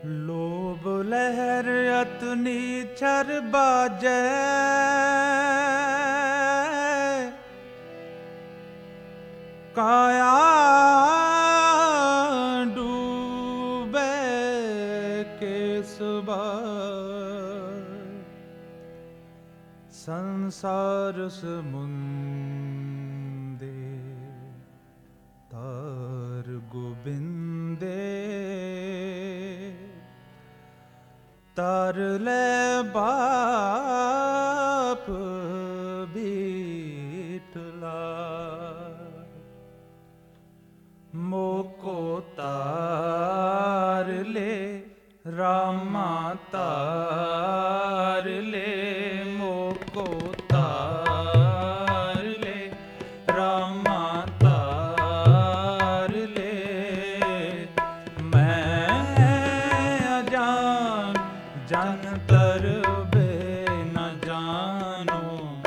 ਲੋਭ ਲਹਿਰ ਅਤਨੀ ਛਰ ਬਾਜੈ, ਕਾਇਆ ਡੂਬੈ ਕੇਸ ਬਾਰ। ਸੰਸਾਰ ਸਮੁੰਦੇ ਤਾਰ ਗੋਬਿੰਦੇ, ਤਰ ਲੈ ਬਾਪ ਬੀਟਲਾ। ਮੋਕੋ ਤਾਰ ਲੈ ਰਾਮਾ ਤਾਰ ਲੈ, ਮੋਕੋ ਤਾਰ ਲੈ ਰਾਮਾ ਤਾਰ ਲੈ। ਮੈਂ ਅਜਾਨ ਜਨ ਤਰਬੇ ਨ ਜਾਨੋ,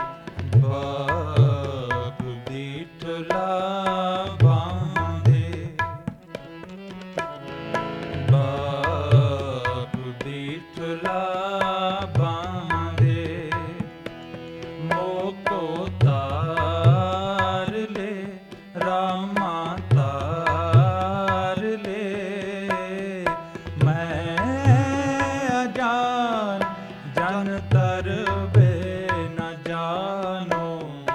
ਬਾਪ ਬੀਟਲਾ ਬਾਂਧੇ, ਬਾਪ ਬੀਟਲਾ ਬਾਂਧੇ। ਮੋਕੋ ਤਾਰ ਲੈ ਰਾਮਾ ਤਾਰ ਲੈ। ਮੈਂ ਅਜਾਨ ਜਨ ਤਰਬੇ ਨ ਜਾਨੋ,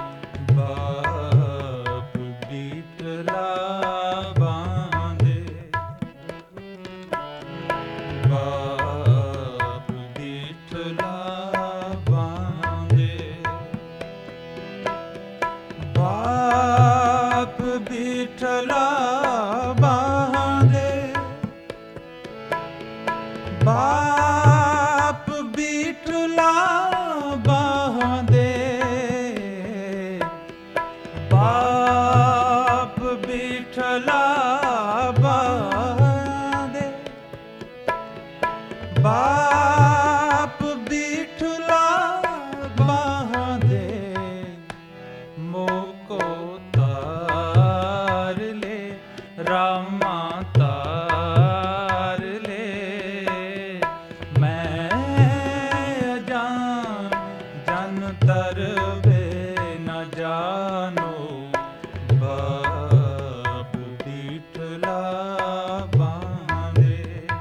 ਬਾਪ ਬੀਟਲਾ ਬਾਂਧੇ, ਬਾਪ ਬੀਟਲਾ ਬਾਂਧੇ। ਬਾਪ ਬੀਟਲਾ ਬਾਂਧੇ, ਬਾਪ ਬੀਟਲਾ ਬਾਂਧੇ, ਬਾਪ ਬੀਟਲਾ ਬਾਂਧੇ, ਬਾਪ ਬੀਟਲਾ ਬਾਂਧੇ। ਮੋਕੋ ਤਾਰ ਲੈ ਰਾਮਾ ਤਾਰ ਲੈ। ਮੈਂ ਅਜਾਨ ਜਨ ਤਰਬੇ ਨ ਜਾਨੋ, ਬਾਪ ਬੀਟਲਾ ਬਾਂਧੇ,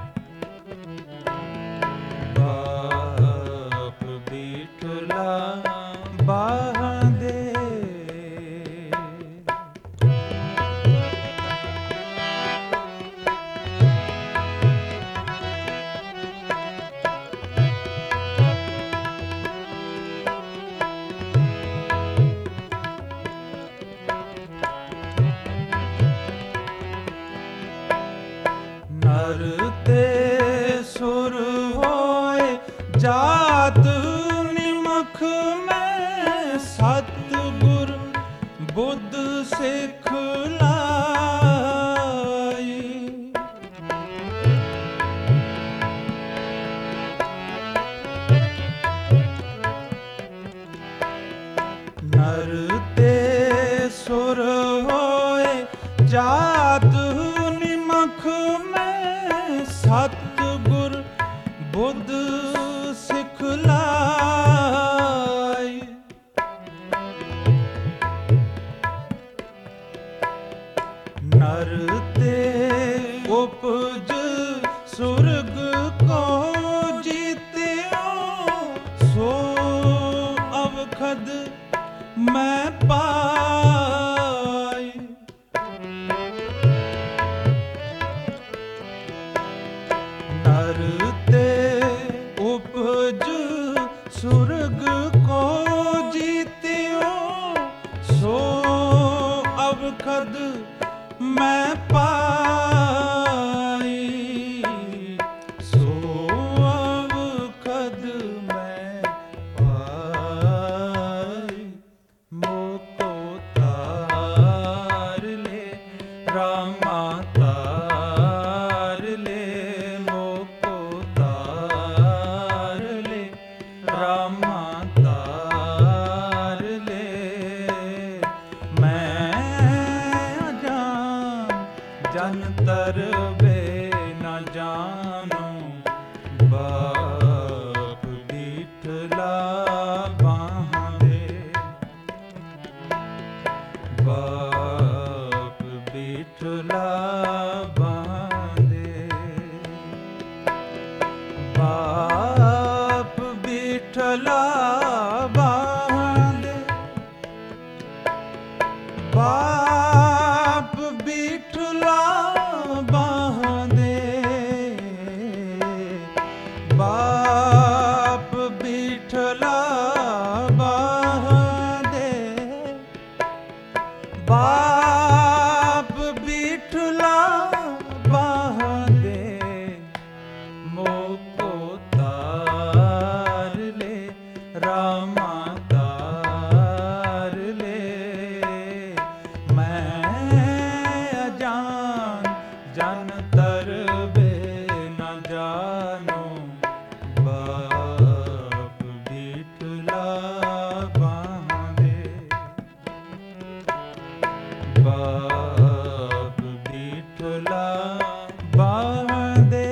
ਬਾਪ ਬੀਟਲਾ ਬਾਂਧੇ। ਨਰ ਤੇ ਸੁਰ ਹੋਏ ਜਾਤ ਨਿਮਖ ਮੈਂ, ਸਤਿਗੁਰ ਬੁੱਧ ਸਿੱਖ ਲਾਈ। ਨਰ ਤੇ ਸੁਰ ਹੋਏ ਜਾਤ ਨਿਮਖ ਮੈਂ, ਸਤਿਗੁਰ ਬੁੱਧ ਸਿੱਖ ਲਾਈ। ਨਰ ਤੇ ਉਪਜ ਸੁਰਗ ਕੋ ਜੀਤਿਓ, ਸੋ ਅਵਖਦ ਮੈਂ ਪਾਈ। ਨਰ ਤੇ ਉਪਜ ਸੁਰਗ ਕੋ ਜੀਤਿਓ, ਸੋ ਅਵਖਦ ਮੈਂ ਪਾਈ, ਸੋ ਅਵਖਦ ਮੈਂ ਪਾਈ। ਮੋਕੋ ਤਾਰ ਲੈ ਰਾਮਾ ਤਾਰ ਲੈ, ਮੋਕੋ ਤਾਰ ਲੈ ਰਾਮਾ ਤਾਰ ਲੈ। ਮੈਂ ਅਜਾਨ ਜਨ ਤਰਬੇ ਨ ਜਾਨੋ, बिठला बांधे। बाप बिठला बांधे, बाप बिठला बांधे, बाप बिठला बांधे, बाप बिठला बांधे, मोको तार ले रामा तार ले। मैं अजान जन तरबे न जानो, बाप बिठला बांधे, बाप बिठला बांधे।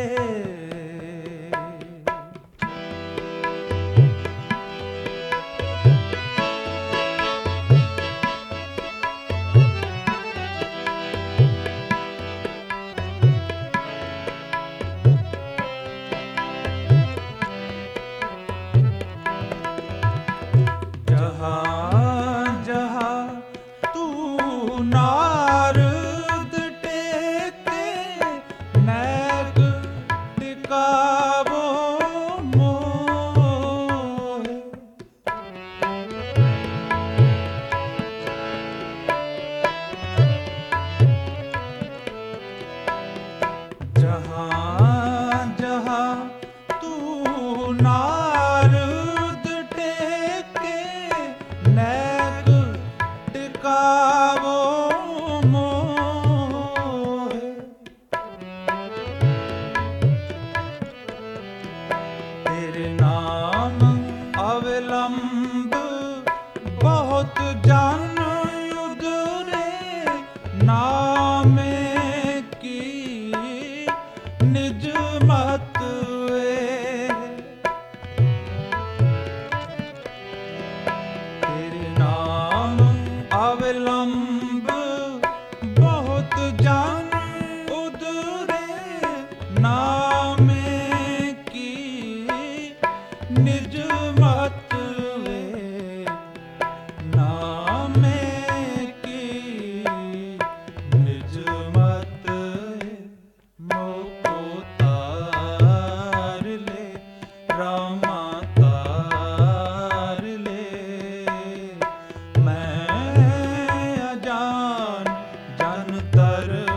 जहाँ जहाँ तू नारद टेके, नैक टिकावो मोहे। जहाँ जहाँ तू नारद टेके, नैक टिकावो मोहे। तेरे नाम अवलंब बहुत जन उदरे, नामे की निज मत वे। तेरे नाम अवलंब बहुत जन उदरे, नामे की निज मत वे, नामे की निज मत वे। मोको तार ले रामा तार ले। मैं अजान जन तर